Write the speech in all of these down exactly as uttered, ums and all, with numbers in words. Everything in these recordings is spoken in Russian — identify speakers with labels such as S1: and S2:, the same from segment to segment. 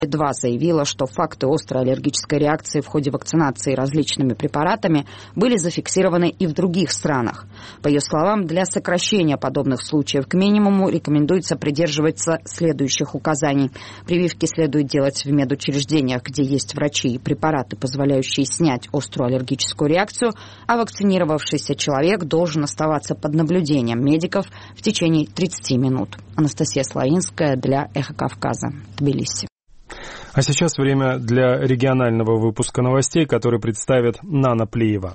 S1: два заявила, что факты острой аллергической реакции в ходе вакцинации различными препаратами были зафиксированы и в других странах. По ее словам, для сокращения подобных случаев к минимуму рекомендуется придерживаться следующих указаний. Прививки следует делать в медучреждениях, где есть врачи и препараты, позволяющие снять острую аллергическую реакцию, а вакцинировавшийся человек должен оставаться под наблюдением медиков в течение тридцати минут. Анастасия Славинская для «Эхо Кавказа», Тбилиси.
S2: А сейчас время для регионального выпуска новостей, который представит Нана Плиева.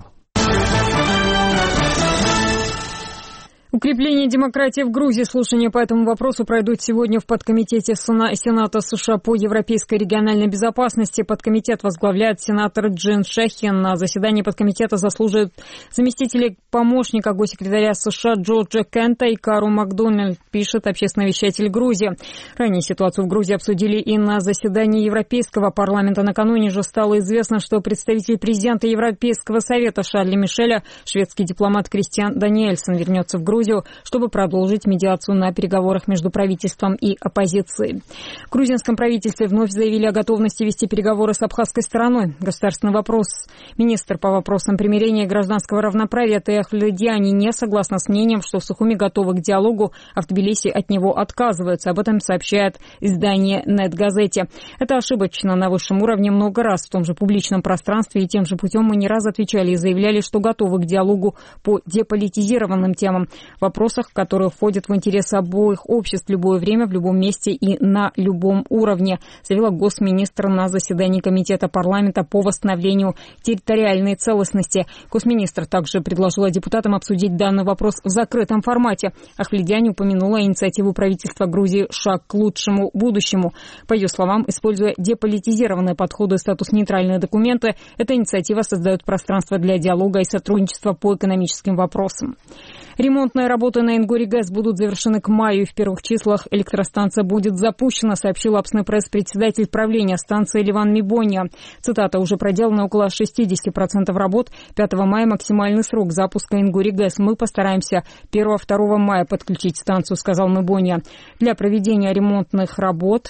S3: Укрепление демократии в Грузии. Слушания по этому вопросу пройдут сегодня в подкомитете Сената США по европейской региональной безопасности. Подкомитет возглавляет сенатор Джин Шахин. На заседании подкомитета заслуживают заместители помощника госсекретаря США Джорджа Кента и Кару Макдональд, пишет общественный вещатель Грузии. Ранее ситуацию в Грузии обсудили и на заседании Европейского парламента. Накануне же стало известно, что представитель президента Европейского совета Шарля Мишеля, шведский дипломат Кристиан Даниэльсон, вернется в Грузию, чтобы продолжить медиацию на переговорах между правительством и оппозицией. В грузинском правительстве вновь заявили о готовности вести переговоры с абхазской стороной. Государственный вопрос. Министр по вопросам примирения и гражданского равноправия Теах Вледиани не согласна с мнением, что в Сухуми готовы к диалогу, а в Тбилиси от него отказываются. Об этом сообщает издание «Нет-газете». Это ошибочно на высшем уровне много раз в том же публичном пространстве, и тем же путем мы не раз отвечали и заявляли, что готовы к диалогу по деполитизированным темам. В вопросах, которые входят в интересы обоих обществ в любое время, в любом месте и на любом уровне, заявила госминистр на заседании Комитета парламента по восстановлению территориальной целостности. Госминистр также предложила депутатам обсудить данный вопрос в закрытом формате. Ахмедиани упомянула инициативу правительства Грузии «Шаг к лучшему будущему». По ее словам, используя деполитизированные подходы и статус-нейтральные документы, эта инициатива создает пространство для диалога и сотрудничества по экономическим вопросам. Ремонтные работы на Ингури-ГЭС будут завершены к маю, и в первых числах электростанция будет запущена, сообщил апс-пресс-председатель правления станции Ливан Мибония. Цитата: «Уже проделано около шестьдесят процентов работ. пятого мая максимальный срок запуска Ингури-ГЭС. Мы постараемся первого-второго мая подключить станцию», сказал Мибония. Для проведения ремонтных работ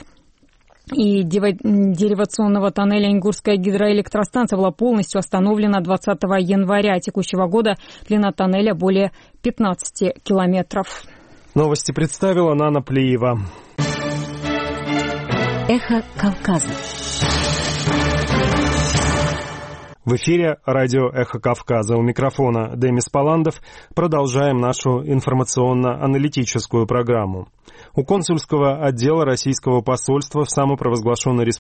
S3: и деривационного тоннеля Ингурская гидроэлектростанция была полностью остановлена двадцатого января текущего года. Длина тоннеля более пятнадцати километров.
S2: Новости представила Нана Плиева.
S4: Эхо Кавказа.
S2: В эфире радио «Эхо Кавказа». У микрофона Демис Паландов. Продолжаем нашу информационно-аналитическую программу. У консульского отдела российского посольства в самопровозглашенной республике